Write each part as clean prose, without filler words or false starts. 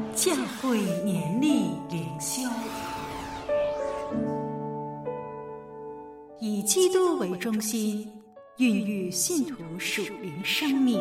教会年历灵修，以基督为中心，孕育信徒属灵生命。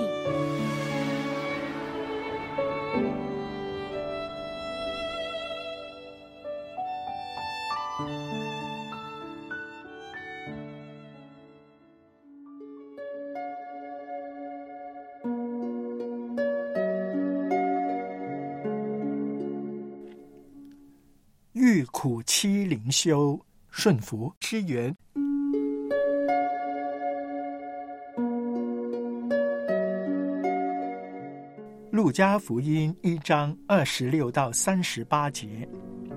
遇苦期灵修，顺服支援。路加福音1章26到38节。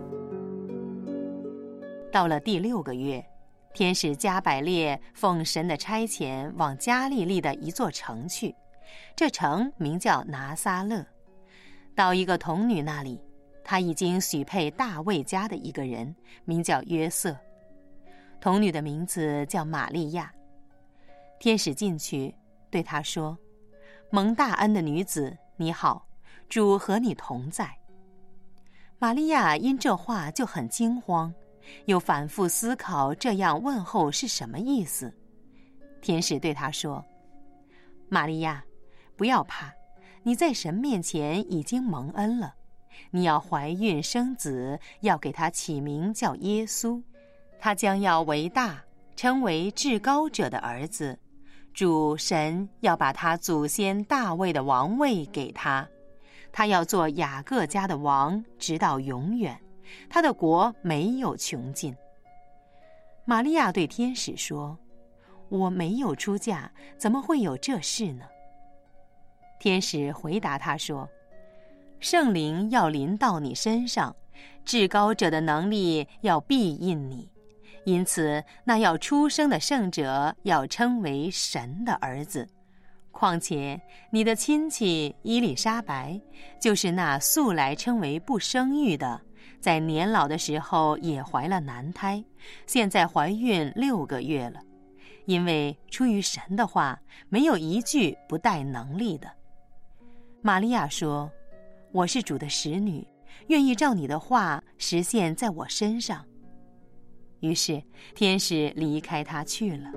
到了第6个月，天使加百列奉神的差遣往加利利的一座城去，这城名叫拿撒勒。到一个童女那里，他已经许配大卫家的一个人，名叫约瑟。童女的名字叫玛利亚。天使进去对她说：蒙大恩的女子，你好，主和你同在。玛利亚因这话就很惊慌，又反复思考这样问候是什么意思。天使对她说：玛利亚，不要怕，你在神面前已经蒙恩了，你要怀孕生子，要给他起名叫耶稣，他将要为大，称为至高者的儿子。主神要把他祖先大卫的王位给他，他要做雅各家的王，直到永远，他的国没有穷尽。玛利亚对天使说：我没有出嫁，怎么会有这事呢？天使回答他说：圣灵要临到你身上，至高者的能力要庇荫你，因此那要出生的圣者要称为神的儿子。况且你的亲戚伊丽莎白，就是那素来称为不生育的，在年老的时候也怀了男胎，现在怀孕6个月了。因为出于神的话，没有一句不带能力的。玛利亚说：我是主的使女，愿意照你的话实现在我身上。于是天使离开他去了。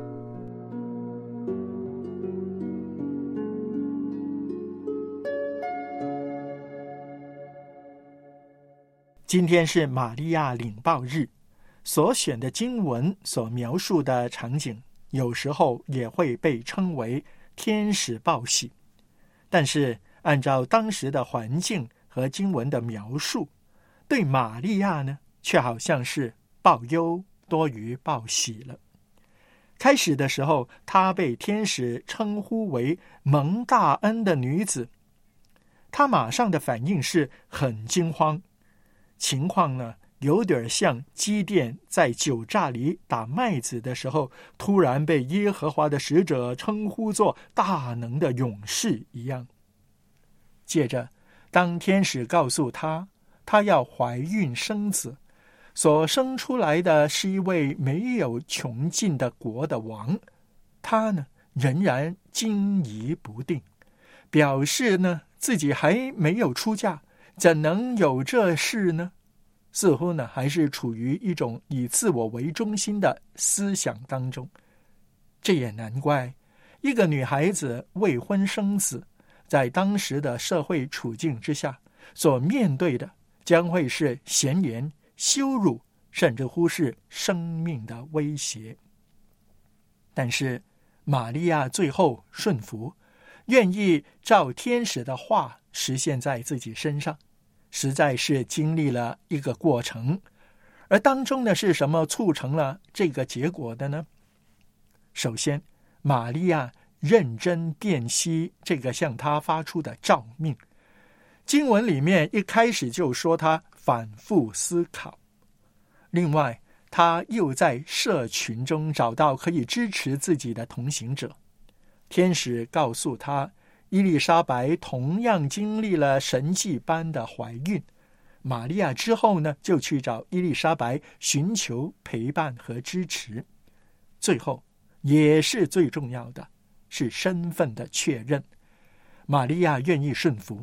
今天是玛利亚领报日，所选的经文所描述的场景，有时候也会被称为天使报喜。但是按照当时的环境和经文的描述，对玛利亚呢，却好像是报忧多于报喜了。开始的时候，她被天使称呼为蒙大恩的女子，她马上的反应是很惊慌。情况呢，有点像基甸在酒榨里打麦子的时候，突然被耶和华的使者称呼作大能的勇士一样。接着，当天使告诉她要怀孕生子，所生出来的是一位没有穷尽的国的王，她呢仍然惊疑不定，表示呢自己还没有出嫁，怎能有这事呢？似乎呢还是处于一种以自我为中心的思想当中。这也难怪，一个女孩子未婚生子，在当时的社会处境之下，所面对的将会是闲言、羞辱，甚至乎是生命的威胁。但是玛利亚最后顺服，愿意照天使的话实现在自己身上，实在是经历了一个过程。而当中呢，是什么促成了这个结果的呢？首先，玛利亚认真辨析这个向他发出的召命。经文里面一开始就说他反复思考。另外，他又在社群中找到可以支持自己的同行者。天使告诉他，伊丽莎白同样经历了神迹般的怀孕。玛利亚之后呢，就去找伊丽莎白寻求陪伴和支持。最后，也是最重要的，是身份的确认。玛利亚愿意顺服，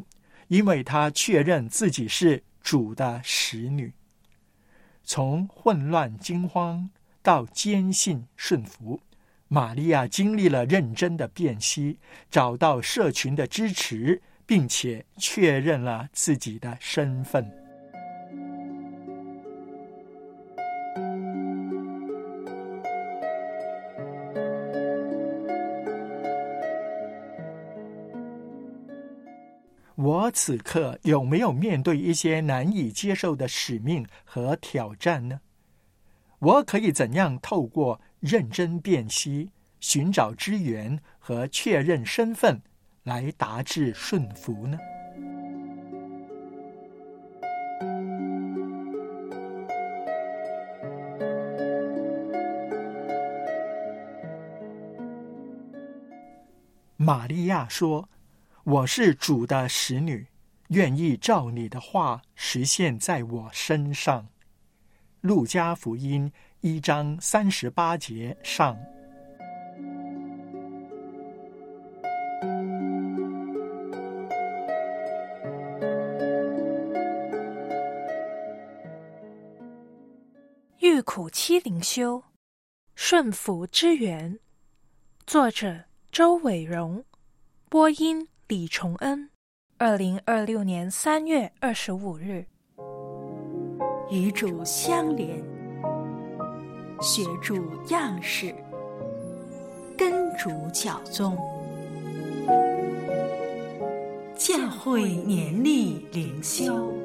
因为她确认自己是主的使女。从混乱惊慌到坚信顺服，玛利亚经历了认真的辨析，找到社群的支持，并且确认了自己的身份。我此刻有没有面对一些难以接受的使命和挑战呢？我可以怎样透过认真辨析、寻找支援和确认身份来达至顺服呢？玛利亚说：“我是主的使女，愿意照你的话实现在我身上。”路加福音1章38节上。 遇苦期灵修，顺服之源。作者周伟荣，播音李崇恩。2026年3月25日。 与主相连，学主样式，跟主教宗。教会年历灵修。